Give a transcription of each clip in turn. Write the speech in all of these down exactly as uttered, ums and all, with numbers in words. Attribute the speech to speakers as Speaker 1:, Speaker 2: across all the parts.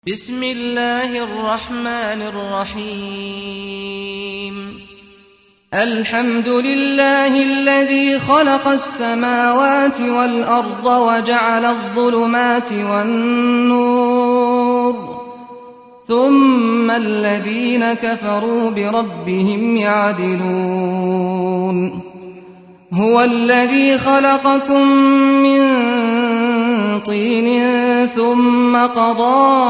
Speaker 1: بسم الله الرحمن الرحيم الحمد لله الذي خلق السماوات والأرض وجعل الظلمات والنور ثم الذين كفروا بربهم يعدلون هو الذي خلقكم من طين ثم قضى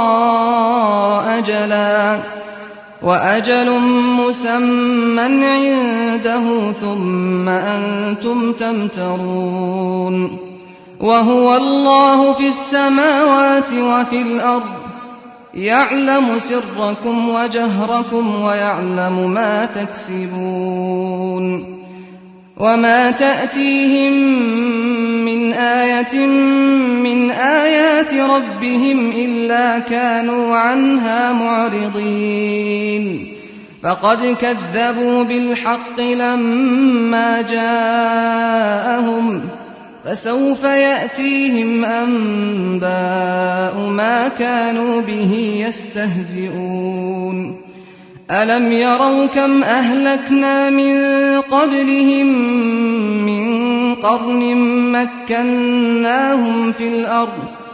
Speaker 1: أجلا وأجل مسمى عنده ثم أنتم تمترون وهو الله في السماوات وفي الأرض يعلم سركم وجهركم ويعلم ما تكسبون وما تأتيهم من آية من آيات ربهم إلا كانوا عنها معرضين فقد كذبوا بالحق لما جاءهم فسوف يأتيهم أنباء ما كانوا به يستهزئون ألم يروا كم أهلكنا من قبلهم من قرن مكناهم في الأرض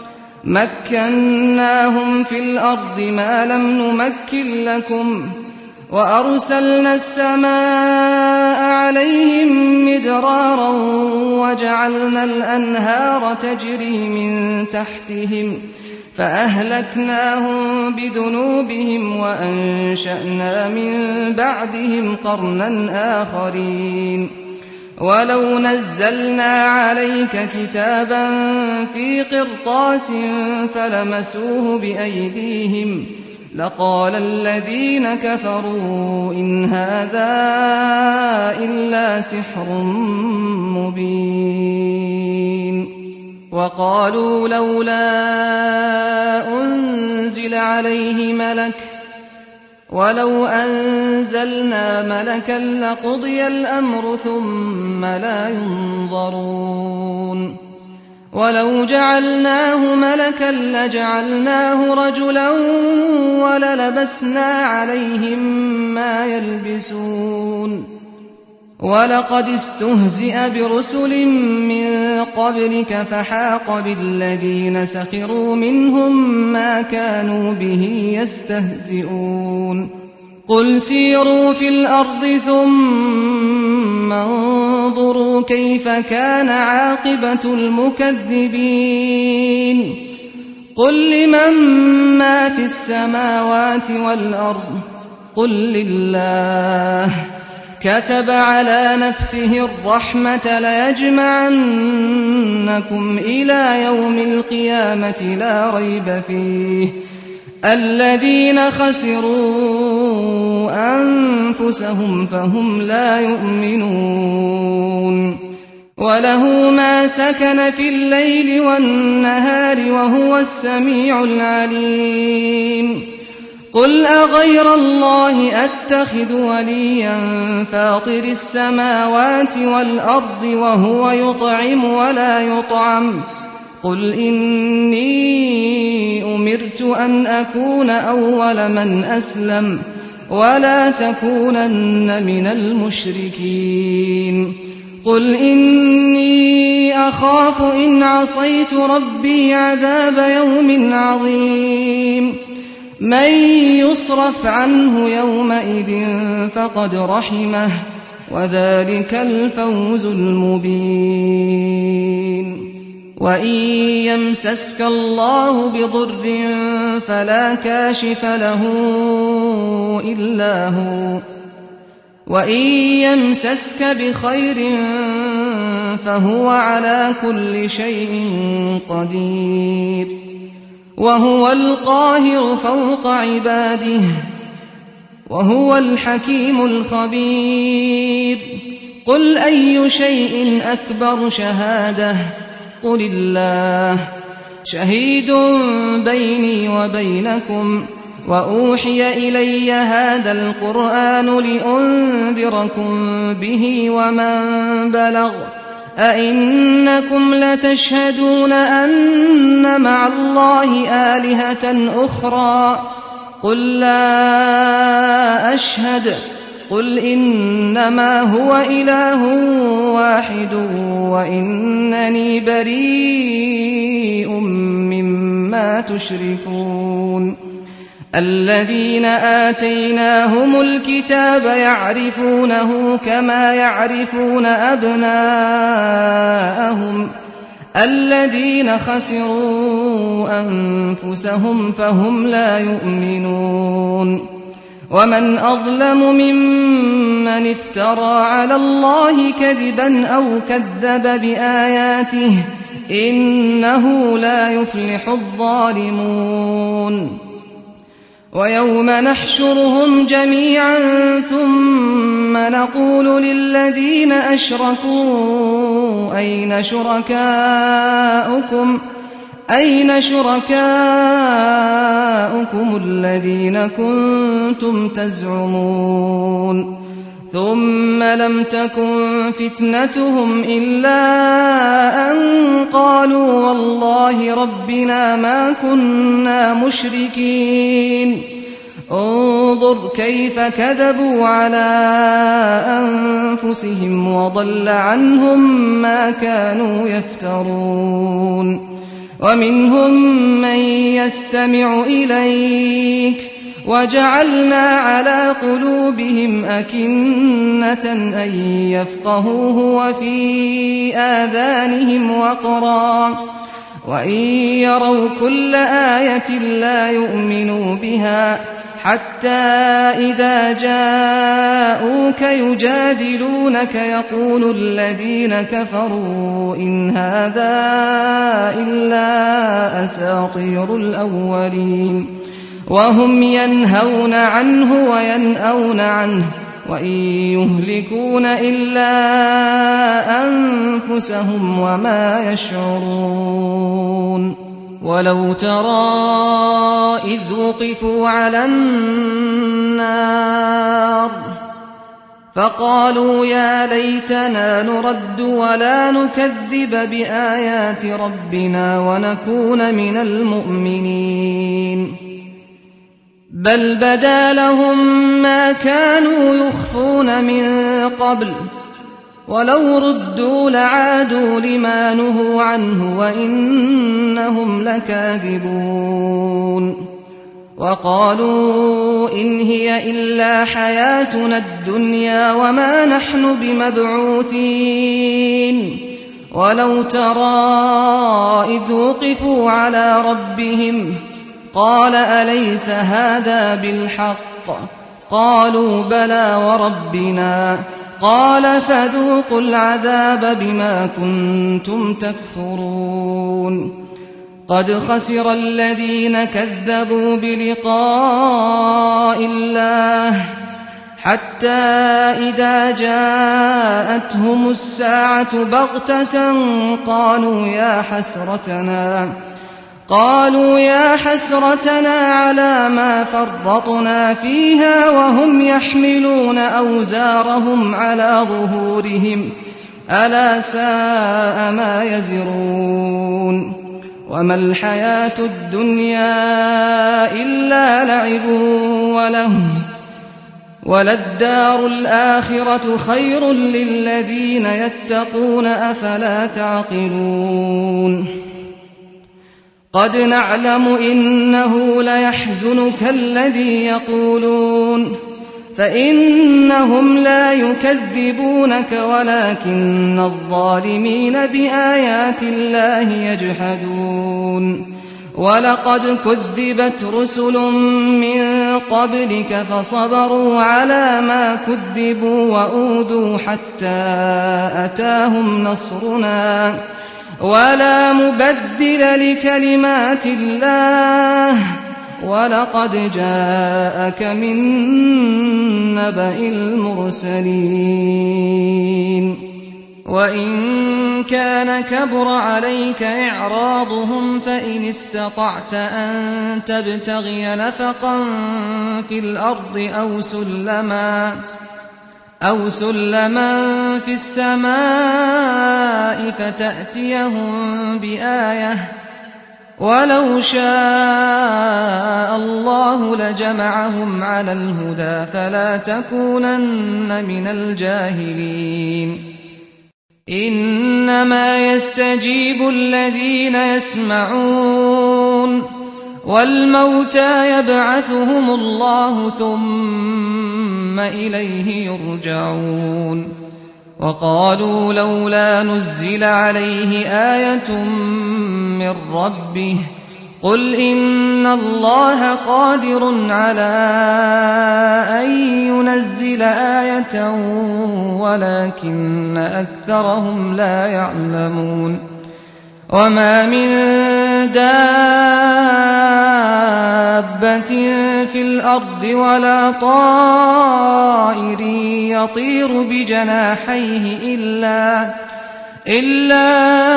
Speaker 1: مكناهم في الأرض ما لم نمكن لكم وأرسلنا السماء عليهم مدرارا وجعلنا الأنهار تجري من تحتهم فأهلكناهم بذنوبهم وأنشأنا من بعدهم قرنا آخرين ولو نزلنا عليك كتابا في قرطاس فلمسوه بأيديهم لقال الذين كفروا إن هذا إلا سحر مبين وقالوا لولا أنزل عليه ملك ولو أنزلنا ملكا لقضي الأمر ثم لا ينظرون ولو جعلناه ملكا لجعلناه رجلا وللبسنا عليهم ما يلبسون ولقد استهزئ برسل من قبلك فحاق بالذين سخروا منهم ما كانوا به يستهزئون قل سيروا في الأرض ثم انظروا كيف كان عاقبة المكذبين قل لمن ما في السماوات والأرض قل لله كتب على نفسه الرحمة ليجمعنكم إلى يوم القيامة لا ريب فيه الذين خسروا أنفسهم فهم لا يؤمنون وله ما سكن في الليل والنهار وهو السميع العليم قل أغير الله أتخذ وليا فاطر السماوات والأرض وهو يطعم ولا يطعم قل إني أمرت أن أكون أول من أسلم ولا تكونن من المشركين قل إني أخاف إن عصيت ربي عذاب يوم عظيم من يصرف عنه يومئذ فقد رحمه وذلك الفوز المبين وإن يمسسك الله بضر فلا كاشف له إلا هو وإن يمسسك بخير فهو على كل شيء قدير وهو القاهر فوق عباده وهو الحكيم الخبير قل أي شيء أكبر شهادة قل الله شهيد بيني وبينكم وأوحي إلي هذا القرآن لأنذركم به ومن بلغ أئنكم لتشهدون أن مع الله آلهة أخرى قل لا أشهد قل إنما هو إله واحد وإنني بريء مما تشركون الذين آتيناهم الكتاب يعرفونه كما يعرفون أبناءهم الذين خسروا أنفسهم فهم لا يؤمنون ومن أظلم ممن افترى على الله كذبا أو كذب بآياته إنه لا يفلح الظالمون ويوم نحشرهم جميعا ثم نقول للذين أشركوا أين شركاؤكم أين شركاؤكم الذين كنتم تزعمون ثم لم تكن فتنتهم إلا أن قالوا والله ربنا ما كنا مشركين انظر كيف كذبوا على أنفسهم وضل عنهم ما كانوا يفترون ومنهم من يستمع إليك وجعلنا على قلوبهم أكنة أن يفقهوه وفي آذانهم وقرا وإن يروا كل آية لا يؤمنوا بها حتى إذا جاءوك يجادلونك يقول الذين كفروا إن هذا إلا أساطير الأولين وهم ينهون عنه وينأون عنه وإن يهلكون إلا أنفسهم وما يشعرون ولو ترى إذ وقفوا على النار فقالوا يا ليتنا نرد ولا نكذب بآيات ربنا ونكون من المؤمنين بل بدا لهم ما كانوا يخفون من قبل ولو ردوا لعادوا لما نهوا عنه وإنهم لكاذبون وقالوا إن هي إلا حياتنا الدنيا وما نحن بمبعوثين ولو ترى إذ وقفوا على ربهم قال أليس هذا بالحق قالوا بلى وربنا قال فذوقوا العذاب بما كنتم تكفرون قد خسر الذين كذبوا بلقاء الله حتى إذا جاءتهم الساعة بغتة قالوا يا حسرتنا قالوا يا حسرتنا على ما فرطنا فيها وهم يحملون أوزارهم على ظهورهم ألا ساء ما يزرون وما الحياة الدنيا إلا لعب ولهو وللدار الآخرة خير للذين يتقون أفلا تعقلون قد نعلم إنه ليحزنك الذي يقولون فإنهم لا يكذبونك ولكن الظالمين بآيات الله يجحدون ولقد كذبت رسل من قبلك فصبروا على ما كذبوا وأوذوا حتى أتاهم نصرنا ولا مبدل لكلمات الله ولقد جاءك من نبأ المرسلين وإن كان كبر عليك إعراضهم فإن استطعت أن تبتغي نفقا في الأرض أو سلما أو سلما في السماء فتأتيهم بآية ولو شاء الله لجمعهم على الهدى فلا تكونن من الجاهلين إنما يستجيب الذين يسمعون والموتى يبعثهم الله ثم إليه يرجعون وقالوا لولا نزل عليه آية من ربه قل إن الله قادر على أن ينزل آية ولكن أكثرهم لا يعلمون وما من دابة في الأرض ولا طائر يطير بجناحيه إلا إلا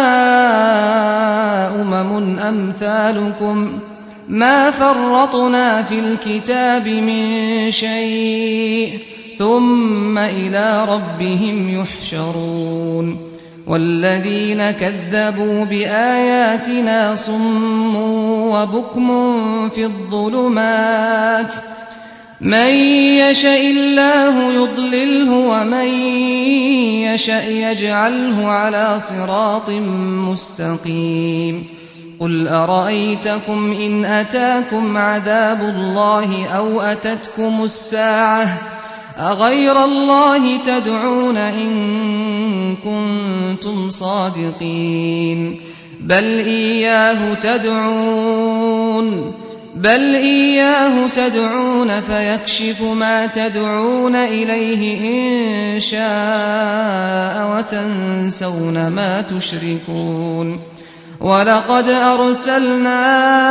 Speaker 1: أمم أمثالكم ما فرطنا في الكتاب من شيء ثم إلى ربهم يحشرون والذين كذبوا بآياتنا صم وبكم في الظلمات من يشاء الله يضلله ومن يشاء يجعله على صراط مستقيم قل أرأيتكم إن أتاكم عذاب الله أو أتتكم الساعة أغير الله تدعون إن كنتم صادقين بل إياه تدعون بل إياه تدعون فيكشف ما تدعون إليه إن شاء وتنسون ما تشركون ولقد أرسلنا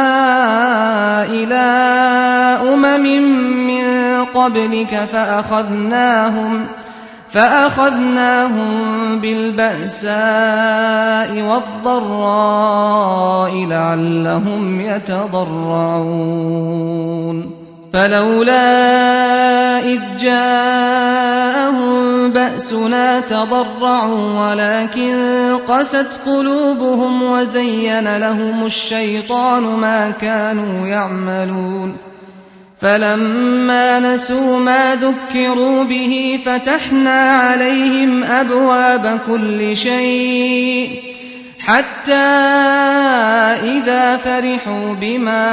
Speaker 1: إلى أمم من قبلك فأخذناهم فأخذناهم بالبأساء والضراء لعلهم يتضرعون فلولا إذ جاءهم بأسنا تضرعوا ولكن قست قلوبهم وزين لهم الشيطان ما كانوا يعملون فلما نسوا ما ذكروا به فتحنا عليهم أبواب كل شيء حتى إذا فرحوا بما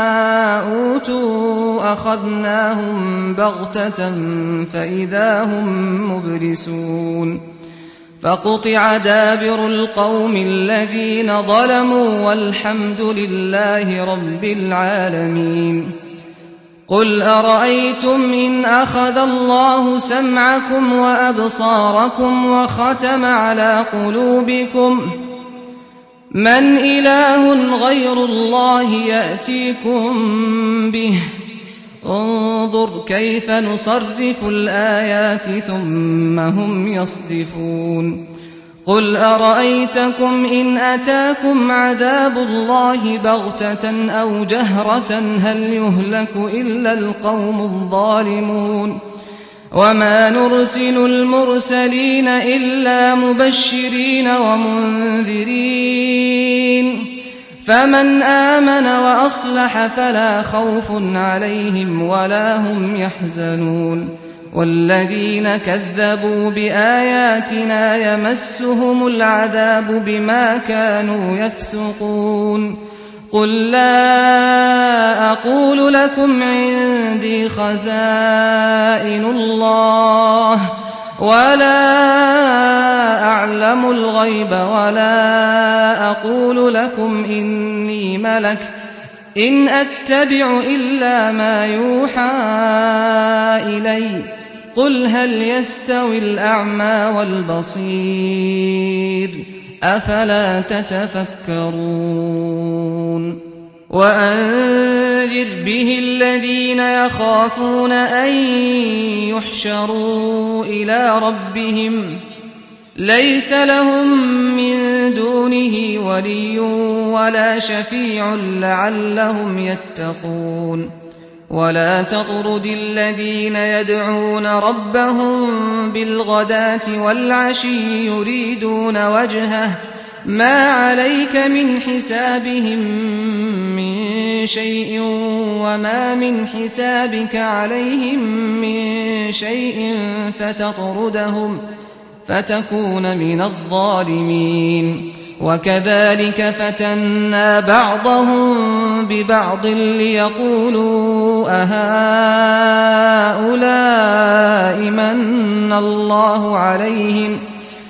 Speaker 1: أوتوا أخذناهم بغتة فإذا هم مبلسون فقطع دابر القوم الذين ظلموا والحمد لله رب العالمين قل أرأيتم إن أخذ الله سمعكم وأبصاركم وختم على قلوبكم من إله غير الله يأتيكم به انظر كيف نصرف الآيات ثم هم يصدفون قل أرأيتكم إن أتاكم عذاب الله بغتة أو جهرة هل يهلك إلا القوم الظالمون وما نرسل المرسلين إلا مبشرين ومنذرين فمن آمن وأصلح فلا خوف عليهم ولا هم يحزنون والذين كذبوا بآياتنا يمسهم العذاب بما كانوا يفسقون قل لا أقول لكم عندي خزائن الله ولا أعلم الغيب ولا أقول لكم إني ملك إن أتبع إلا ما يوحى إلي قل هل يستوي الأعمى والبصير أفلا تتفكرون وأنذر به الذين يخافون أن يحشروا إلى ربهم ليس لهم من دونه ولي ولا شفيع لعلهم يتقون ولا تطرد الذين يدعون ربهم بالغداة والعشي يريدون وجهه ما عليك من حسابهم من شيء وما من حسابك عليهم من شيء فتطردهم فتكون من الظالمين. وكذلك فتنا بعضهم ببعض ليقولوا أهؤلاء من الله عليهم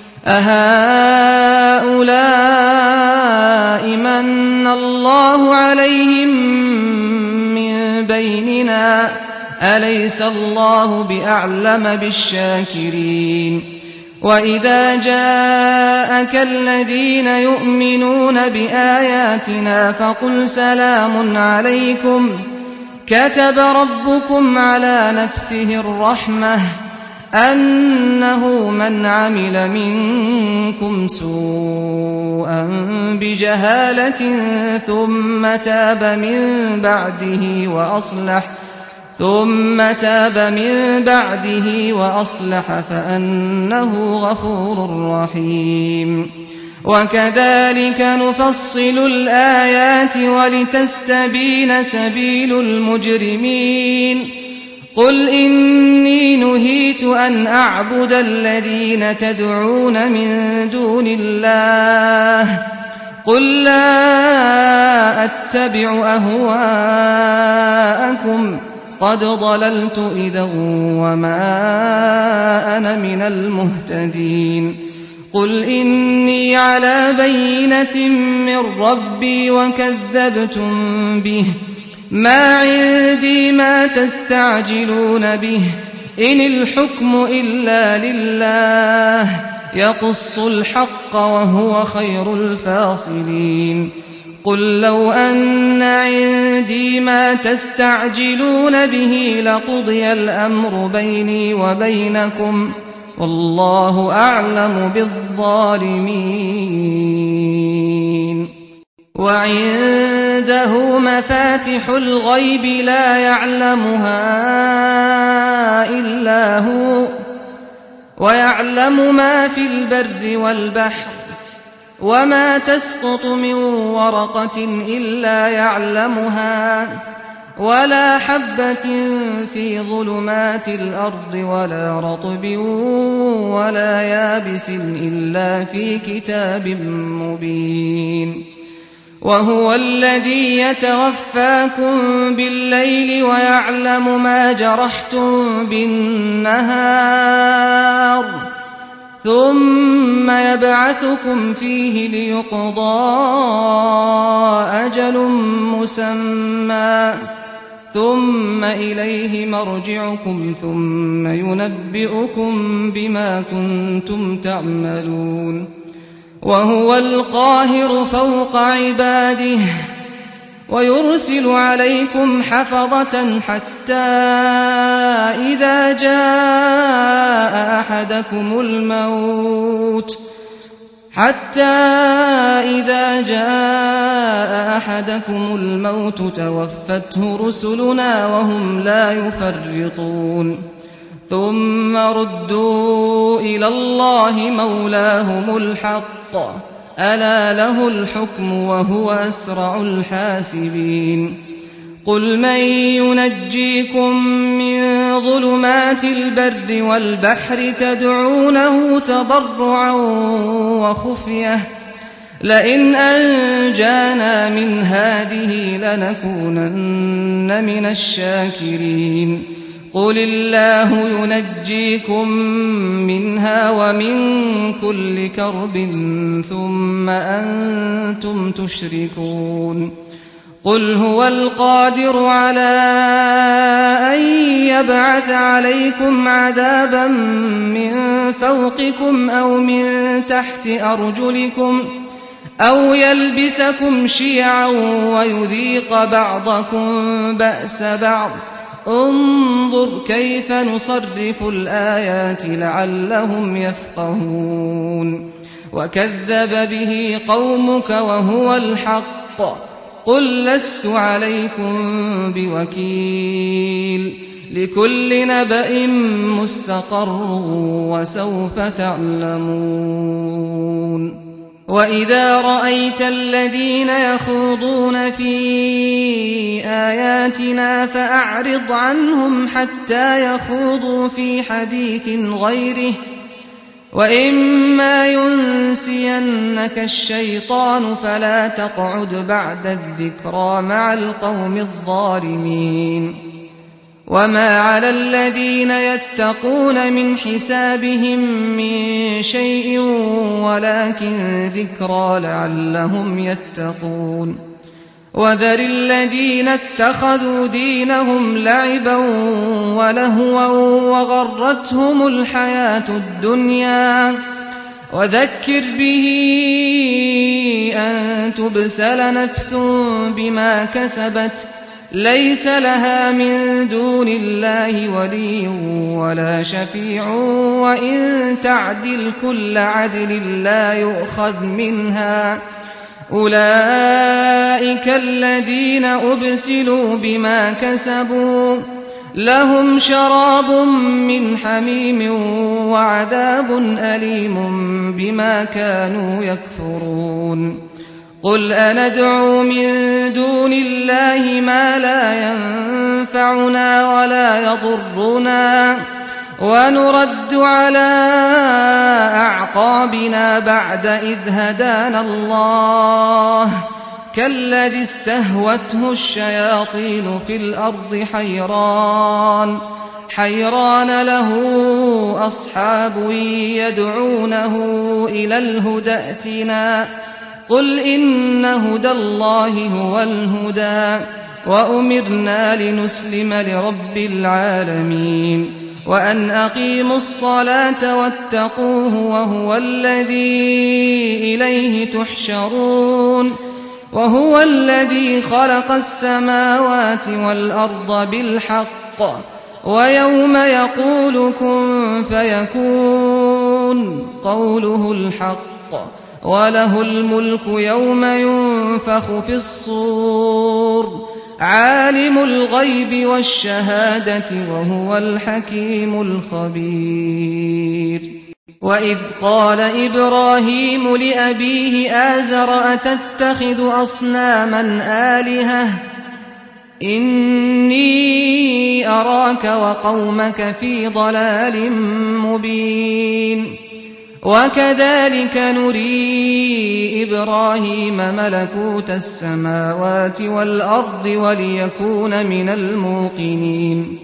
Speaker 1: أهؤلاء من الله عليهم من بيننا أليس الله بأعلم بالشاكرين. وإذا جاءك الذين يؤمنون بآياتنا فقل سلام عليكم كتب ربكم على نفسه الرحمة أنه من عمل منكم سوءا بجهالة ثم تاب من بعده وأصلح ثم تاب من بعده وأصلح فأنه غفور رحيم. وكذلك نفصل الآيات ولتستبين سبيل المجرمين. قل إني نهيت أن أعبد الذين تدعون من دون الله قل لا أتبع أهواءكم قد ضللت إذا وما أنا من المهتدين. قل إني على بينة من ربي وكذبتم به ما عندي ما تستعجلون به إن الحكم إلا لله يقص الحق وهو خير الفاصلين. قل لو أن عندي ما تستعجلون به لقضي الأمر بيني وبينكم والله أعلم بالظالمين. وعنده مفاتح الغيب لا يعلمها إلا هو ويعلم ما في البر والبحر وما تسقط من ورقة إلا يعلمها ولا حبة في ظلمات الأرض ولا رطب ولا يابس إلا في كتاب مبين. وهو الذي يتوفاكم بالليل ويعلم ما جرحتم بالنهار ثم يبعثكم فيه ليقضى أجل مسمى ثم إليه مرجعكم ثم ينبئكم بما كنتم تعملون. وهو القاهر فوق عباده ويرسل عليكم حفظة حتى إذا جاء أحدكم الموت حتى إذا جاء أحدكم الموت توفته رسلنا وهم لا يفرطون. ثم ردوا إلى الله مولاهم الحق ألا له الحكم وهو أسرع الحاسبين. قل من ينجيكم من ظلمات البر والبحر تدعونه تضرعا وخفية لئن أنجانا من هذه لنكونن من الشاكرين. قل الله ينجيكم منها ومن كل كرب ثم أنتم تشركون. قل هو القادر على أن يبعث عليكم عذابا من فوقكم أو من تحت أرجلكم أو يلبسكم شيعا ويذيق بعضكم بأس بعض انظر كيف نصرف الآيات لعلهم يفقهون. وكذب به قومك وهو الحق قل لست عليكم بوكيل لكل نبأ مستقر وسوف تعلمون وإذا رأيت الذين يخوضون في آياتنا فأعرض عنهم حتى يخوضوا في حديث غيره وإما ينسينك الشيطان فلا تقعد بعد الذكرى مع القوم الظالمين وما على الذين يتقون من حسابهم من شيء ولكن ذكرى لعلهم يتقون وذر الذين اتخذوا دينهم لعبا ولهوا وغرتهم الحياة الدنيا وذكر به أن تبسل نفس بما كسبت ليس لها من دون الله ولي ولا شفيع وإن تعدل كل عدل لا يؤخذ منها أولئك الذين أبسلوا بما كسبوا لهم شراب من حميم وعذاب أليم بما كانوا يكفرون قل أندعو من دون الله ما لا ينفعنا ولا يضرنا ونرد على أعقابنا بعد إذ هدانا الله كالذي استهوته الشياطين في الأرض حيران حيران له أصحاب يدعونه إلى الهدى ائتنا قل إن هدى الله هو الهدى وأمرنا لنسلم لرب العالمين وأن أقيموا الصلاة واتقوه وهو الذي إليه تحشرون وهو الذي خلق السماوات والأرض بالحق ويوم يقول كن فيكون قوله الحق وله الملك يوم ينفخ في الصور عالم الغيب والشهادة وهو الحكيم الخبير وإذ قال إبراهيم لأبيه آزر أتتخذ أصناما آلهة إني أراك وقومك في ضلال مبين وكذلك نري إبراهيم ملكوت السماوات والأرض وليكون من الموقنين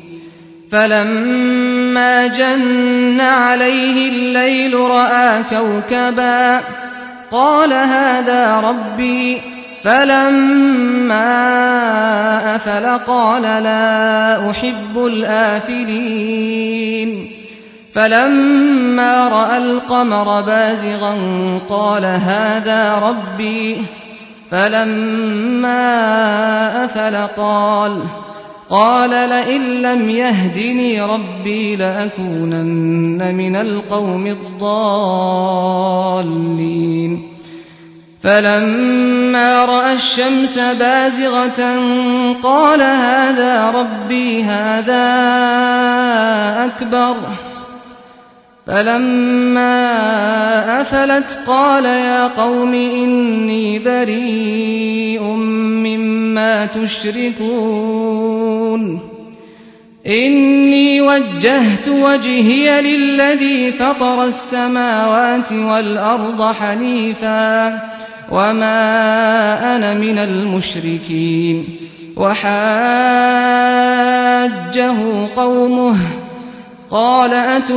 Speaker 1: فلما جن عليه الليل رأى كوكبا قال هذا ربي فلما أفل قال لا أحب الآفلين فلما رأى القمر بازغا قال هذا ربي فلما أفل قال قال لئن لم يهدني ربي لأكونن من القوم الضالين فلما رأى الشمس بازغة قال هذا ربي هذا أكبر فلما أفلت قال يا قوم إني بريء مما تشركون إني وجهت وجهي للذي فطر السماوات والأرض حنيفا وما أنا من المشركين وحاجه قومه قال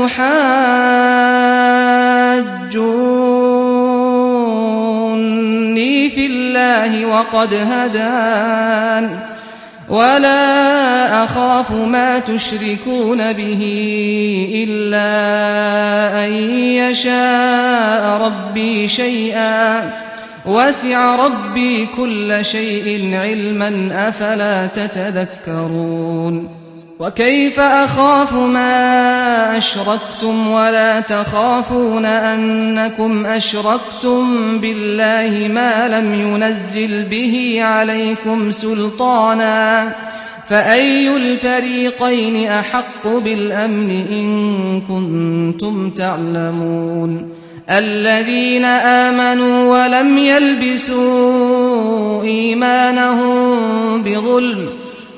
Speaker 1: أتحاجوني في الله وقد هدان ولا أخاف ما تشركون به إلا أن يشاء ربي شيئا وسع ربي كل شيء علما أفلا تتذكرون وكيف أخاف ما أشركتم ولا تخافون أنكم أشركتم بالله ما لم ينزل به عليكم سلطانا فأي الفريقين أحق بالأمن إن كنتم تعلمون الذين آمنوا ولم يلبسوا إيمانهم بظلم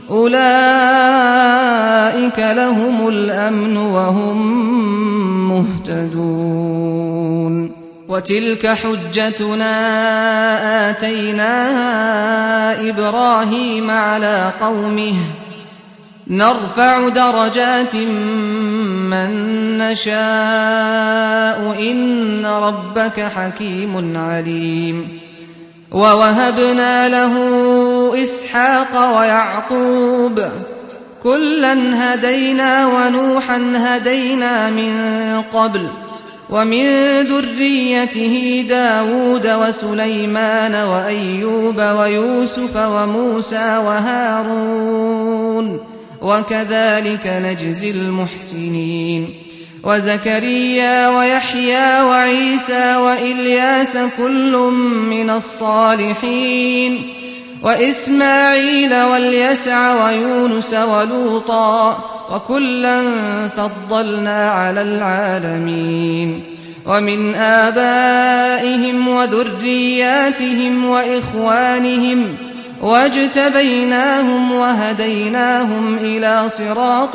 Speaker 1: أولئك لهم الأمن وهم مهتدون وتلك حجتنا آتيناها إبراهيم على قومه نرفع درجات من نشاء إن ربك حكيم عليم ووهبنا له إسحاق ويعقوب كلا هدينا ونوحا هدينا من قبل ومن ذريته داود وسليمان وأيوب ويوسف وموسى وهارون وكذلك نجزي المحسنين وزكريا ويحيى وعيسى وإلياس كل من الصالحين وإسماعيل واليسع ويونس ولوطا وكلا فضلنا على العالمين ومن آبائهم وذرياتهم وإخوانهم واجتبيناهم وهديناهم إلى صراط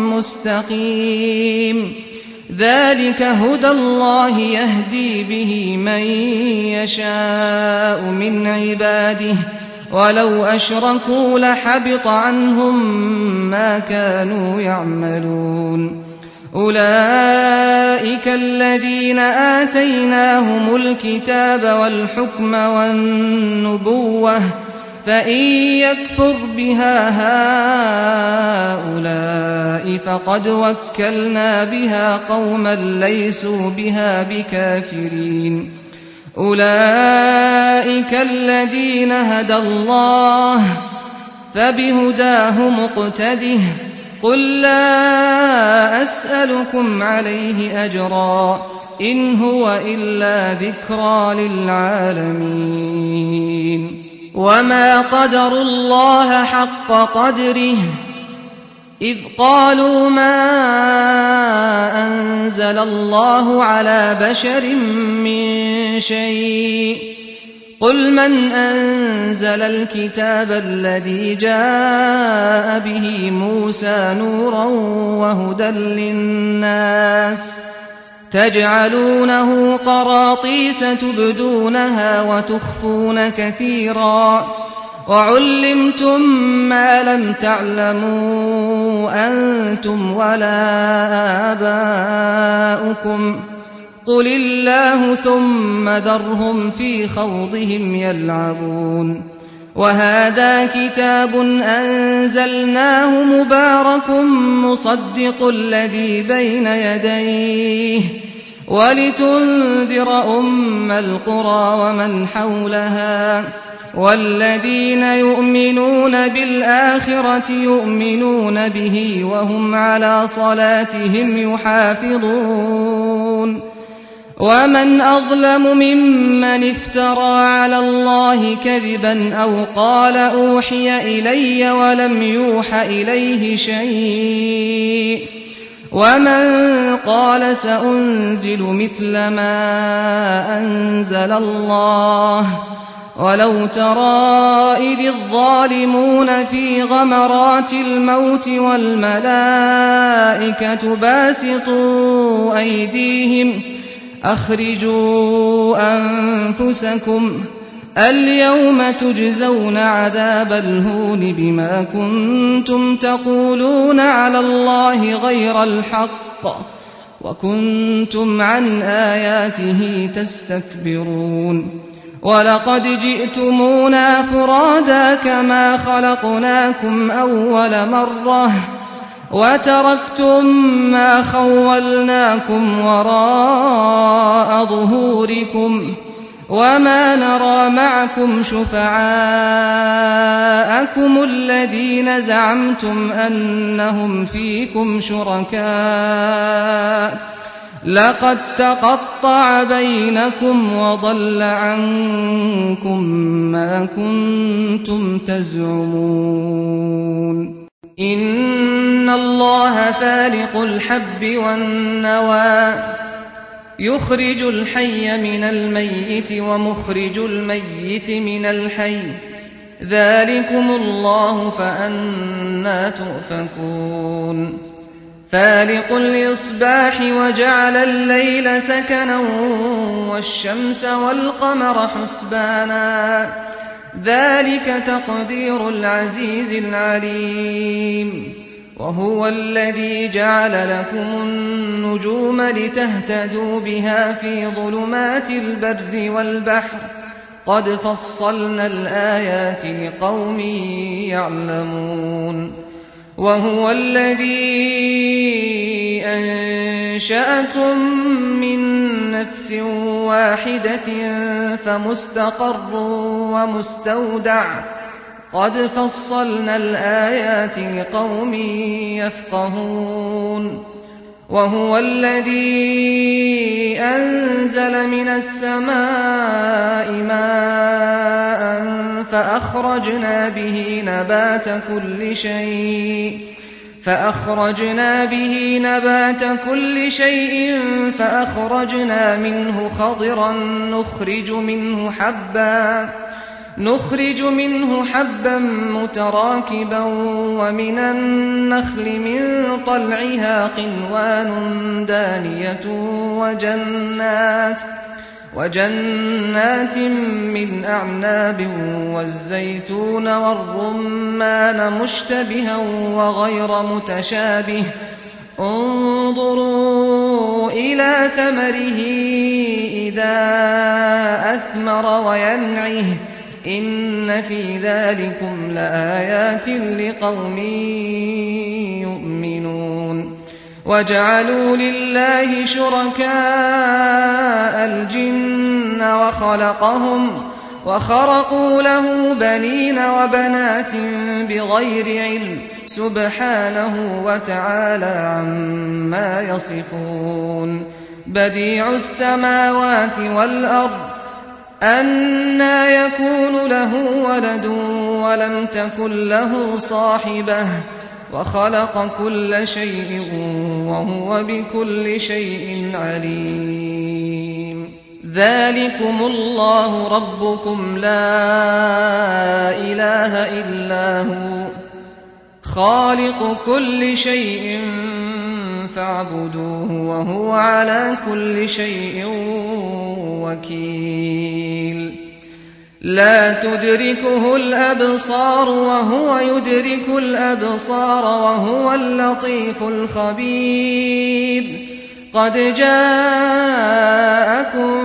Speaker 1: مستقيم ذلك هدى الله يهدي به من يشاء من عباده ولو أشركوا لحبط عنهم ما كانوا يعملون أولئك الذين آتيناهم الكتاب والحكم والنبوة فإن يكفر بها هؤلاء فقد وكلنا بها قوما ليسوا بها بكافرين أولئك الذين هدى الله فبهداه مقتده قل لا أسألكم عليه أجرا إن هو إلا ذكرى للعالمين وما قدروا الله حق قدره إذ قالوا ما أنزل الله على بشر من شيء قل من أنزل الكتاب الذي جاء به موسى نورا وهدى للناس تجعلونه قراطيس تبدونها وتخفون كثيرا وعلمتم ما لم تعلموا أنتم ولا آباؤكم قل الله ثم ذرهم في خوضهم يلعبون وهذا كتاب أنزلناه مبارك مصدق الذي بين يديه ولتنذر أم القرى ومن حولها والذين يؤمنون بالآخرة يؤمنون به وهم على صلاتهم يحافظون ومن أظلم ممن افترى على الله كذبا أو قال أوحي إلي ولم يوح إليه شيء ومن قال سأنزل مثل ما أنزل الله ولو ترى إذ الظالمون في غمرات الموت والملائكة باسطوا أيديهم أخرجوا أنفسكم اليوم تجزون عذاب الهون بما كنتم تقولون على الله غير الحق وكنتم عن آياته تستكبرون ولقد جئتمونا فرادا كما خلقناكم أول مرة وتركتم ما خولناكم وراء ظهوركم وما نرى معكم شفعاءكم الذين زعمتم أنهم فيكم شركاء لقد تقطع بينكم وضل عنكم ما كنتم تزعمون إن الله فالق الحب والنوى يخرج الحي من الميت ومخرج الميت من الحي ذلكم الله فأنى تؤفكون فالق الإصباح وجعل الليل سكنا والشمس والقمر حسبانا ذلك تقدير العزيز العليم وهو الذي جعل لكم النجوم لتهتدوا بها في ظلمات البر والبحر قد فصلنا الآيات لقوم يعلمون وهو الذي أنشأكم من نفس واحدة فمستقر ومستودع قد فصلنا الآيات لقوم يفقهون وهو الذي أنزل من السماء ماء فأخرجنا به نبات كل شيء فأخرجنا به نبات كل شيء فأخرجنا منه خضرا نخرج منه حبا نخرج منه حبا متراكبا ومن النخل من طلعها قنوان دانية وجنات وجنات من أعناب والزيتون والرمان مشتبها وغير متشابه انظروا إلى ثمره إذا أثمر وينعه إن في ذلكم لآيات لقوم يؤمنون وجعلوا لله شركاء الجن وخلقهم وخرقوا له بنين وبنات بغير علم سبحانه وتعالى عما يصفون بديع السماوات والأرض أنى يكون له ولد ولم تكن له صاحبة وخلق كل شيء وهو بكل شيء عليم ذلكم الله ربكم لا إله إلا هو خالق كل شيء فاعبدوه وهو على كل شيء وكيل لا تدركه الأبصار وهو يدرك الأبصار وهو اللطيف الخبير قد جاءكم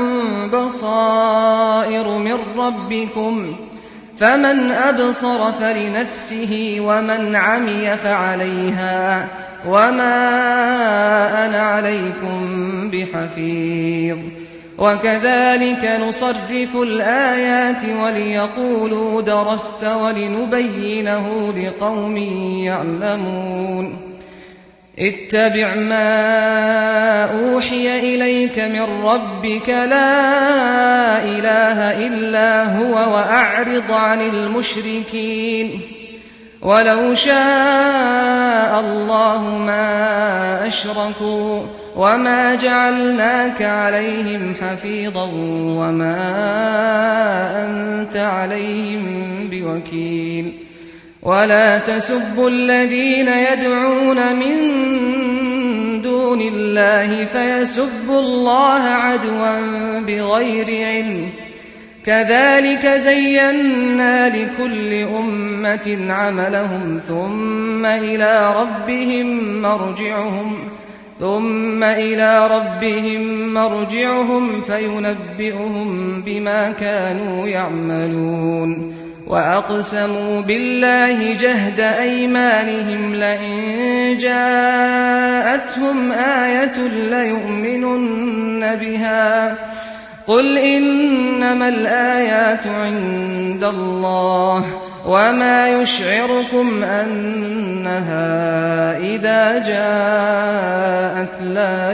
Speaker 1: بصائر من ربكم فمن أبصر فلنفسه ومن عمي فعليها وما أنا عليكم بحفيظ وكذلك نصرف الآيات وليقولوا درست ولنبينه لقوم يعلمون اتبع ما أوحي إليك من ربك لا إله إلا هو وأعرض عن المشركين ولو شاء الله ما أشركوا وما جعلناك عليهم حفيظا وما أنت عليهم بوكيل ولا تسبوا الذين يدعون من دون الله فيسبوا الله عدوا بغير علم كذلك زينا لكل أمة عملهم ثم إلى ربهم مرجعهم ثم إلى ربهم مرجعهم فينبئهم بما كانوا يعملون وأقسموا بالله جهد أيمانهم لئن جاءتهم آية ليؤمنن بها قل إنما الآيات عند الله وما يشعركم أنها إذا جاءت لا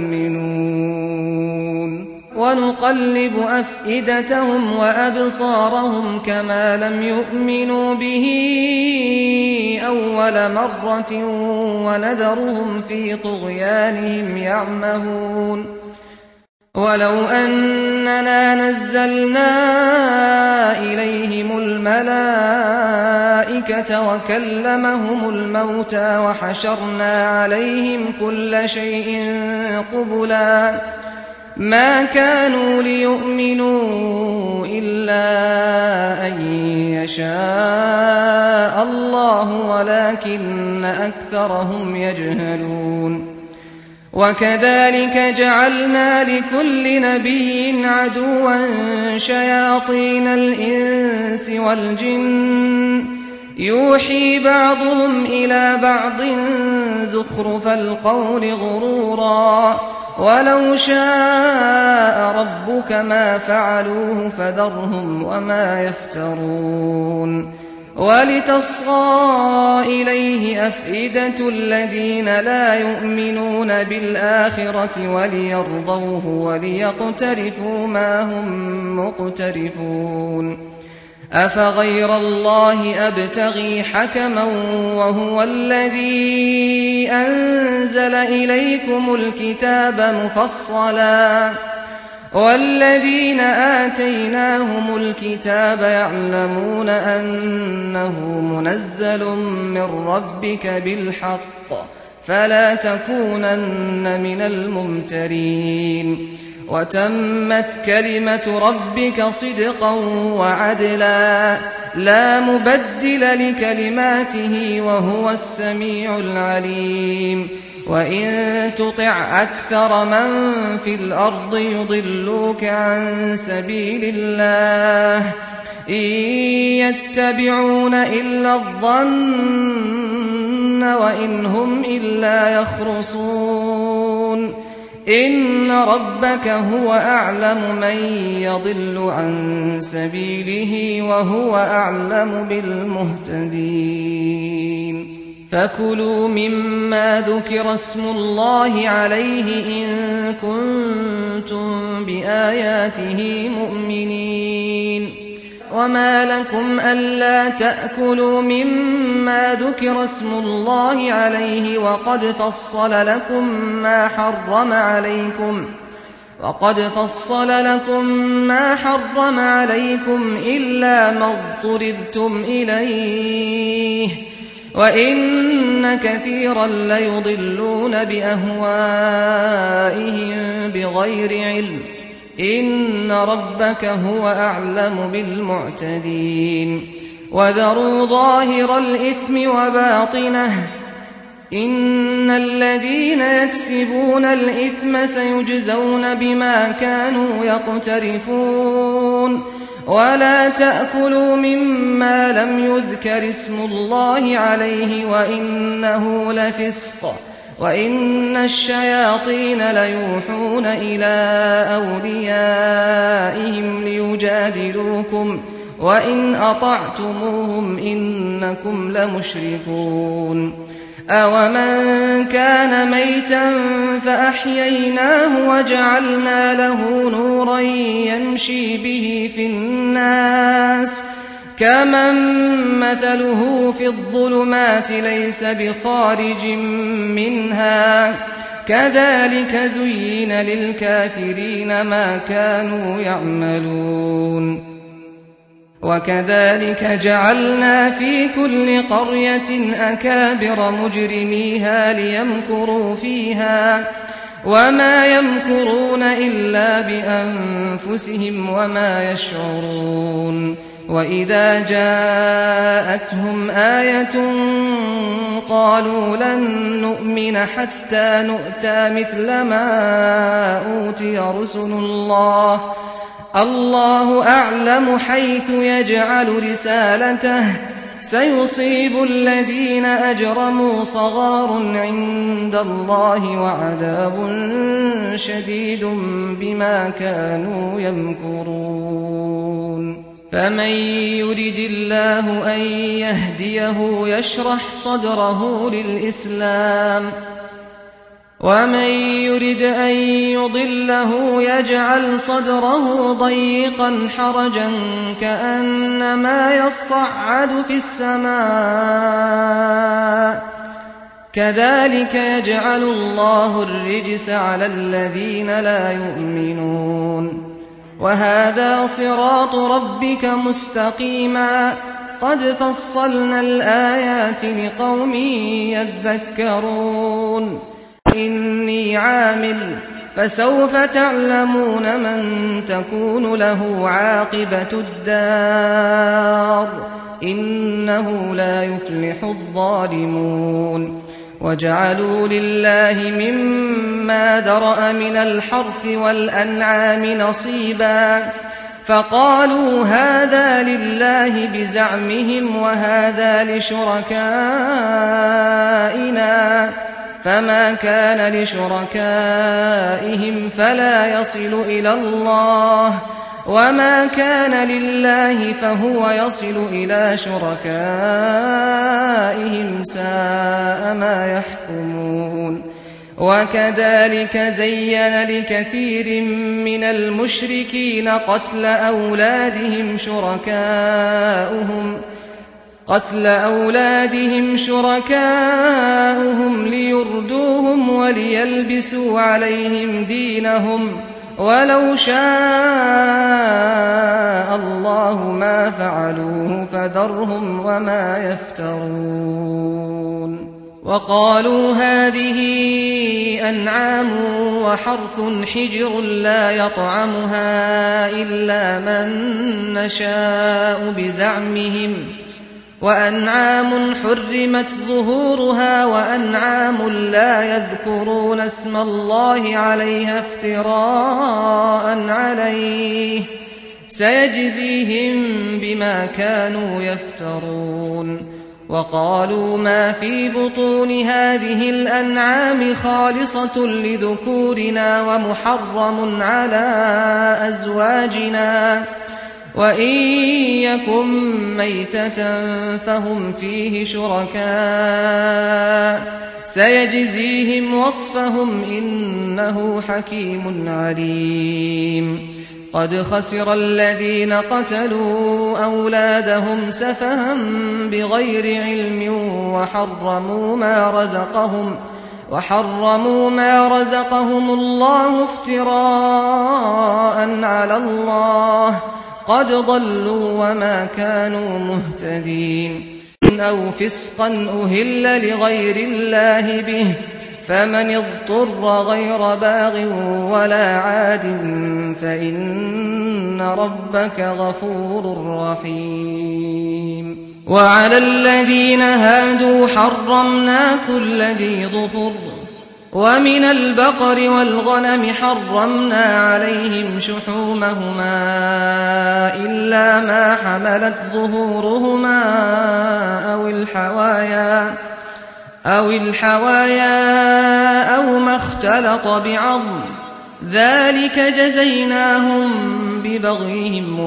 Speaker 1: يؤمنون ونقلب أفئدتهم وأبصارهم كما لم يؤمنوا به أول مرة ونذرهم في طغيانهم يعمهون ولو أننا نزلنا إليهم الملائكة وكلمهم الموتى وحشرنا عليهم كل شيء قبلا ما كانوا ليؤمنوا إلا أن يشاء الله ولكن أكثرهم يجهلون وكذلك جعلنا لكل نبي عدوا شياطين الإنس والجن يوحي بعضهم إلى بعض زخرف القول غرورا ولو شاء ربك ما فعلوه فذرهم وما يفترون ولتصغى إليه أفئدة الذين لا يؤمنون بالآخرة وليرضوه وليقترفوا ما هم مقترفون أفغير الله أبتغي حكما وهو الذي أنزل إليكم الكتاب مفصلا والذين آتيناهم الكتاب يعلمون أنه منزل من ربك بالحق فلا تكونن من الممترين وتمت كلمة ربك صدقا وعدلا لا مبدل لكلماته وهو السميع العليم وإن تطع أكثر من في الأرض يضلوك عن سبيل الله إن يتبعون إلا الظن وإن هم إلا يخرصون إن ربك هو أعلم من يضل عن سبيله وهو أعلم بالمهتدين فكلوا مما ذكر اسم الله عليه إن كنتم بآياته مؤمنين وما لكم ألا تأكلوا مما ذكر اسم الله عليه وقد فصل لكم ما حرم عليكم وقد فصل لكم ما حرم عليكم إلا ما اضطررتم إليه وإن كثيرا ليضلون بأهوائهم بغير علم إن ربك هو أعلم بالمعتدين وذروا ظاهر الإثم وباطنه إن الذين يكسبون الإثم سيجزون بما كانوا يقترفون ولا تأكلوا مما لم يذكر اسم الله عليه وإنه لفسق وإن الشياطين ليوحون إلى أوليائهم ليجادلوكم وإن أطعتموهم إنكم لمشركون أومن كان ميتا فأحييناه وجعلنا له نورا يمشي به في الناس كمن مثله في الظلمات ليس بخارج منها كذلك زين للكافرين ما كانوا يعملون وكذلك جعلنا في كل قرية أكابر مجرميها ليمكروا فيها وما يمكرون إلا بأنفسهم وما يشعرون وإذا جاءتهم آية قالوا لن نؤمن حتى نؤتى مثل ما أوتي رسل الله الله أعلم حيث يجعل رسالته سيصيب الذين أجرموا صغار عند الله وعذاب شديد بما كانوا يمكرون فمن يرد الله أن يهديه يشرح صدره للإسلام ومن يرد أن يضله يجعل صدره ضيقا حرجا كأنما يصعد في السماء كذلك يجعل الله الرجس على الذين لا يؤمنون وهذا صراط ربك مستقيما قد فصلنا الآيات لقوم يذكرون إني عامل فسوف تعلمون من تكون له عاقبة الدار إنه لا يفلح الظالمون وجعلوا لله مما ذرأ من الحرث والأنعام نصيبا فقالوا هذا لله بزعمهم وهذا لشركائنا فما كان لشركائهم فلا يصل إلى الله وما كان لله فهو يصل إلى شركائهم ساء ما يحكمون وكذلك زين لكثير من المشركين قتل أولادهم شركاؤهم قتل أولادهم شركاؤهم ليردوهم وليلبسوا عليهم دينهم ولو شاء الله ما فعلوه فذرهم وما يفترون وقالوا هذه أنعام وحرث حجر لا يطعمها إلا من نشاء بزعمهم وأنعام حرمت ظهورها وأنعام لا يذكرون اسم الله عليها افتراء عليه سيجزيهم بما كانوا يفترون وقالوا ما في بطون هذه الأنعام خالصة لذكورنا ومحرم على أزواجنا وإن يكن ميتة فهم فيه شركاء سيجزيهم وصفهم إنه حكيم عليم قد خسر الذين قتلوا أولادهم سفها بغير علم وحرموا ما رزقهم وحرموا ما رزقهم الله افتراء على الله قد ضلوا وما كانوا مهتدين أو فسقا أهل لغير الله به فمن اضطر غير باغ ولا عاد فإن ربك غفور رحيم وعلى الذين هادوا حرمنا كل ذي ظفر ومن البقر والغنم حرمنا عليهم شحومهما إلا ما حملت ظهورهما أو الحوايا أو الحوايا أو ما اختلط بعظم ذلك جزيناهم ببغيهم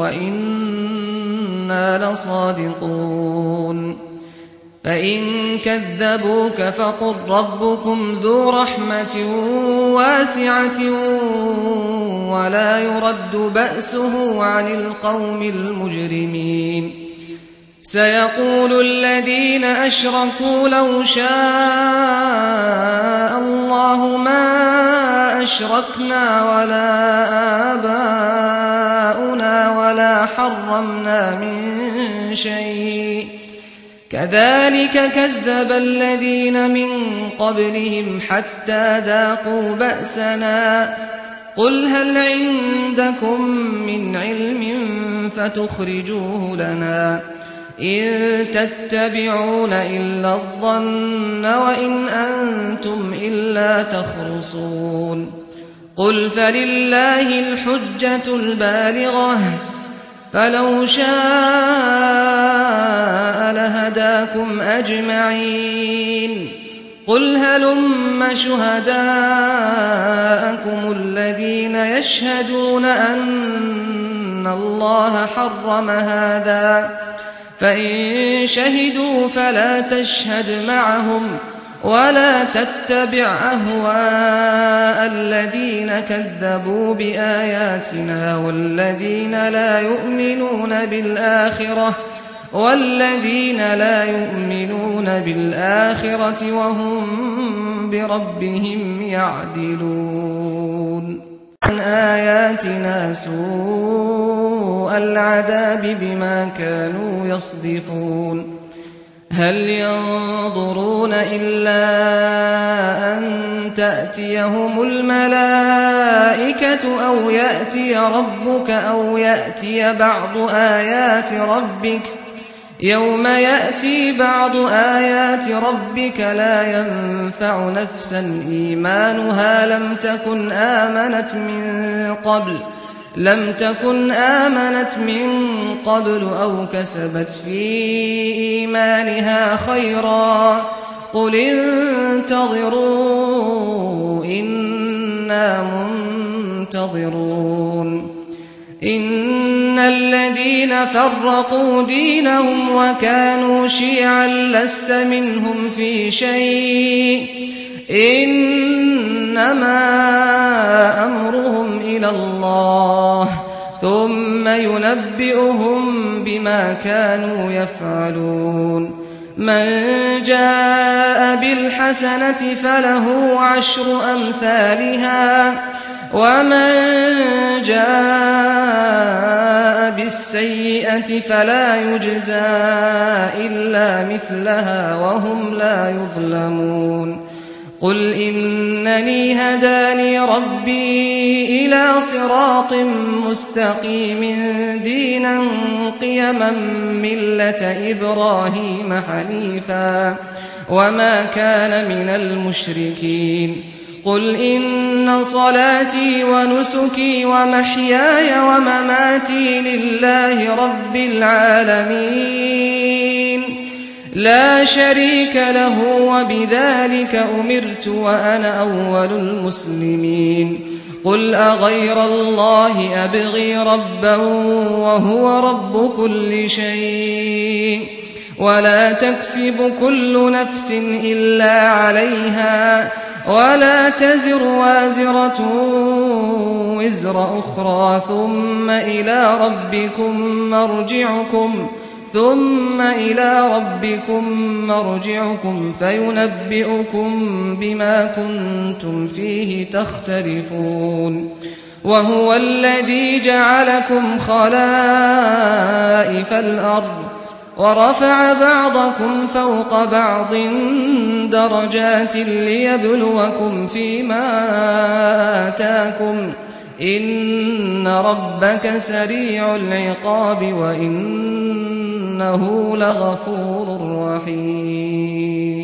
Speaker 1: وإنا لصادقون فإن كذبوك فقل ربكم ذو رحمة واسعة ولا يرد بأسه عن القوم المجرمين سيقول الذين أشركوا لو شاء الله ما أشركنا ولا آباؤنا ولا حرمنا من شيء كذلك كذب الذين من قبلهم حتى ذاقوا بأسنا قل هل عندكم من علم فتخرجوه لنا إن تتبعون إلا الظن وإن أنتم إلا تخرصون قل فلله الحجة البالغة فلو شاء لهداكم أجمعين. قل هلم شهداءكم الذين يشهدون أن الله حرم هذا، فإن شهدوا فلا تشهد معهم ولا تتبع أهواء الذين كذبوا بآياتنا والذين لا يؤمنون بالآخرة والذين لا يؤمنون بالآخرة وهم بربهم يعدلون. عن آياتنا سوء العذاب بما كانوا يصدفون. هل ينظرون إلا أن تأتيهم الملائكة أو يأتي ربك أو يأتي بعض آيات ربك؟ يوم يأتي بعض آيات ربك لا ينفع نفسا إيمانها لم تكن آمنت من قبل لم تكن آمنت من قبل أو كسبت في إيمانها خيرا. قل انتظروا إنا منتظرون. إن الذين فرقوا دينهم وكانوا شيعا لست منهم في شيء إنما أمرهم إلى الله ثم ينبئهم بما كانوا يفعلون. من جاء بالحسنة فله عشر أمثالها ومن جاء بالسيئة فلا يجزى إلا مثلها وهم لا يظلمون. قل إنني هداني ربي إلى صراط مستقيم دينا قيما ملة إبراهيم حنيفا وما كان من المشركين. قل إن صلاتي ونسكي ومحياي ومماتي لله رب العالمين لا شريك له وبذلك أمرت وأنا أول المسلمين. قل أغير الله أبغي ربا وهو رب كل شيء ولا تكسب كل نفس إلا عليها ولا تزر وازرة وزر أخرى ثم إلى ربكم مرجعكم ثم إلى ربكم مرجعكم فينبئكم بما كنتم فيه تختلفون. وهو الذي جعلكم خلائف الأرض ورفع بعضكم فوق بعض درجات ليبلوكم فيما آتاكم إن ربك سريع العقاب وإنه لغفور رحيم.